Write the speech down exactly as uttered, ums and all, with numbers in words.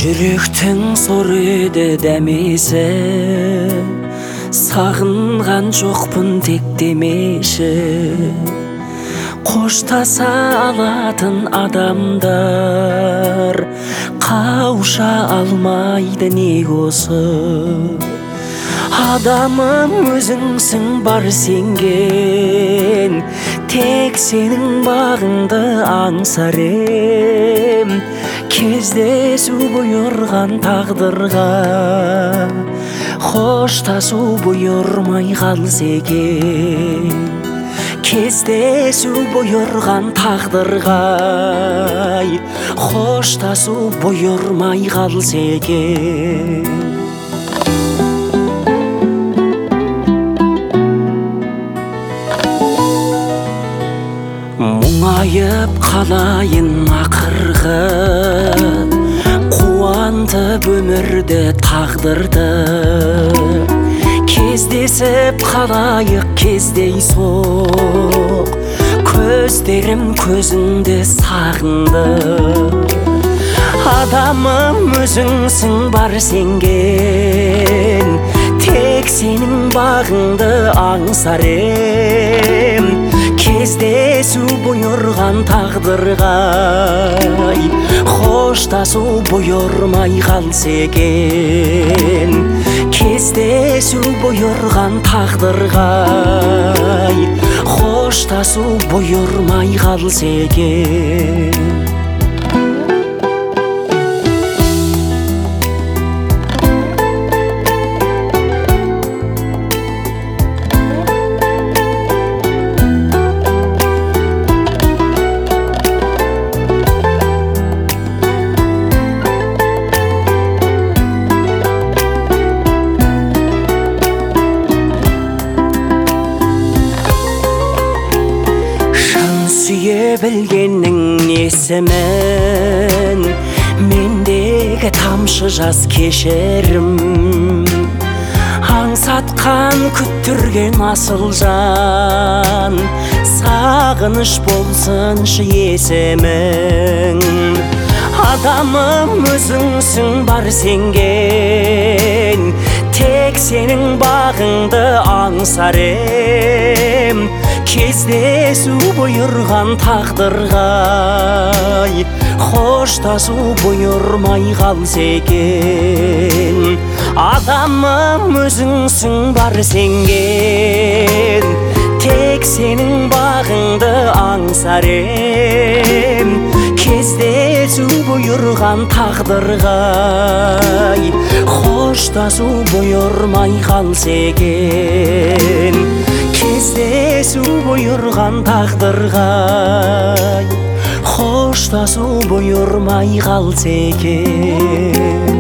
Жүректің сорыды дәмесі, сағынған жоқпын тек демеші. Қоштаса алатын адамдар қауыша алмайды неге осы. Адамым өзіңсің бар сенген, тек сенің бағыңды аңсар ем. Кездесу бұйырған тағдырға, қоштасу бұйырмай қалса екен. Кездесу бұйырған тағдырға, қоштасу бұйырмай қалса екен. Мұңайып қалайын ақырғы, қуантып өмірді тағдырды. Кездесіп қалайық кездейсоқ, көздерім көзіңді сағынды. Адамым өзіңсің бар сенген, тек сенің бағыңды аңсар ем. Кездесу бұйырған тағдырға, қоштасу бұйырмай қалса екен. Кездесу бұйырған тағдырға, қоштасу бұйырмай қалса екен. Сүйе білгеннің несімен, мендегі тамшы жас кешерім. Аңсатқан күттірген асыл жан, сағыныш болсыншы есімің. Адамым өзіңсің бар сенген, тек сенің бағыңды аңсар ем. Кездесу бұйырған тағдырға, қоштасу бұйырмай қалса екен. Адамым өзіңсің бар сенген, тек сенің бағыңды аңсар ем. Кездесу бұйырған тағдырға, қоштасу бұйырмай қалса екен. Кездесу бұйырған тағдырға, қоштасу бұйырмай қалса екен.